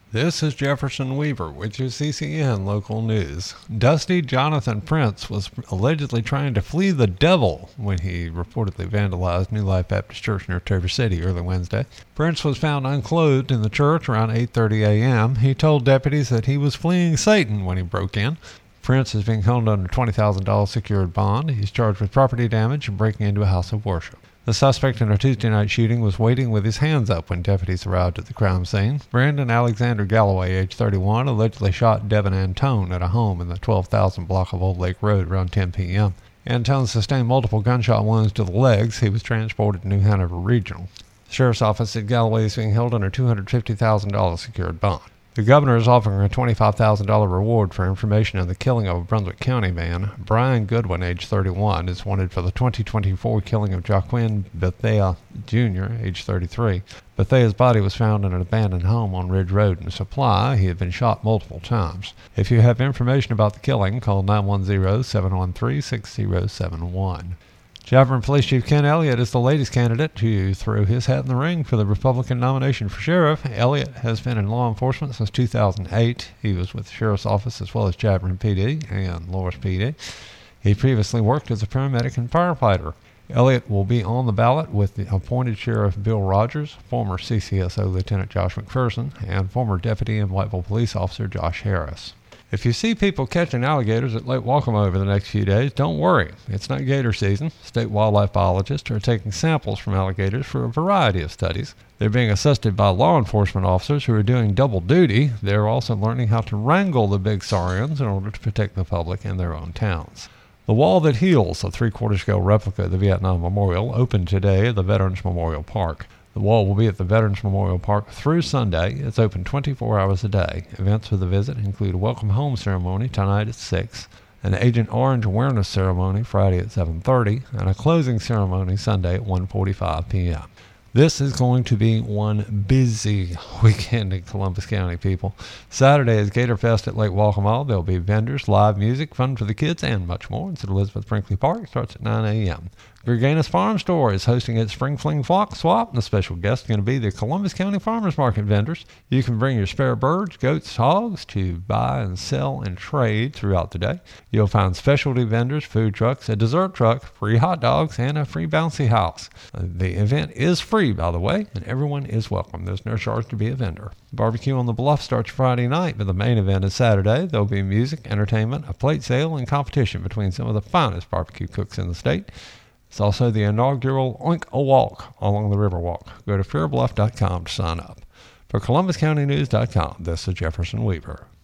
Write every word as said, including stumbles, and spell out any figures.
This is Jefferson Weaver with your C C N local news. Dusty Jonathan Prince was allegedly trying to flee the devil when he reportedly vandalized New Life Baptist Church near Traverse City early Wednesday. Prince was found unclothed in the church around eight thirty a.m. He told deputies that he was fleeing Satan when he broke in. Prince is being held under twenty thousand dollars secured bond. He's charged with property damage and breaking into a house of worship. The suspect in a Tuesday night shooting was waiting with his hands up when deputies arrived at the crime scene. Brandon Alexander Galloway, age thirty-one, allegedly shot Devin Antone at a home in the twelve thousand block of Old Lake Road around ten p.m. Antone sustained multiple gunshot wounds to the legs. He was transported to New Hanover Regional. The sheriff's office said Galloway is being held under two hundred fifty thousand dollars secured bond. The governor is offering a twenty-five thousand dollars reward for information on the killing of a Brunswick County man. Brian Goodwin, age thirty-one, is wanted for the twenty twenty-four killing of Joaquin Bethea Junior, age thirty-three. Bethea's body was found in an abandoned home on Ridge Road in Supply. He had been shot multiple times. If you have information about the killing, call nine one zero, seven one three, six zero seven one. Javern Police Chief Ken Elliott is the latest candidate to throw his hat in the ring for the Republican nomination for sheriff. Elliott has been in law enforcement since two thousand eight. He was with the sheriff's office as well as Javern P D and Loris P D. He previously worked as a paramedic and firefighter. Elliott will be on the ballot with the appointed Sheriff Bill Rogers, former C C S O Lieutenant Josh McPherson, and former Deputy and Whiteville Police Officer Josh Harris. If you see people catching alligators at Lake Waccamaw over the next few days, don't worry. It's not gator season. State wildlife biologists are taking samples from alligators for a variety of studies. They're being assisted by law enforcement officers who are doing double duty. They're also learning how to wrangle the big saurians in order to protect the public in their own towns. The Wall That Heals, a three-quarter scale replica of the Vietnam Memorial, opened today at the Veterans Memorial Park. The wall will be at the Veterans Memorial Park through Sunday. It's open twenty-four hours a day. Events for the visit include a welcome home ceremony tonight at six, an Agent Orange awareness ceremony Friday at seven thirty, and a closing ceremony Sunday at one forty-five p.m. This is going to be one busy weekend in Columbus County, people. Saturday is Gator Fest at Lake Waccamaw. There'll be vendors, live music, fun for the kids, and much more. It's at Elizabeth Brinkley Park. It starts at nine a.m. Gerganus Farm Store is hosting its Spring Fling Flock Swap, and the special guest is going to be the Columbus County Farmers Market vendors. You can bring your spare birds, goats, hogs to buy and sell and trade throughout the day. You'll find specialty vendors, food trucks, a dessert truck, free hot dogs, and a free bouncy house. The event is free, by the way, and everyone is welcome. There's no charge to be a vendor. Barbecue on the Bluff starts Friday night, but the main event is Saturday. There'll be music, entertainment, a plate sale, and competition between some of the finest barbecue cooks in the state. It's also the inaugural Oink a Walk along the Riverwalk. Go to fair bluff dot com to sign up. For Columbus County News dot com, this is Jefferson Weaver.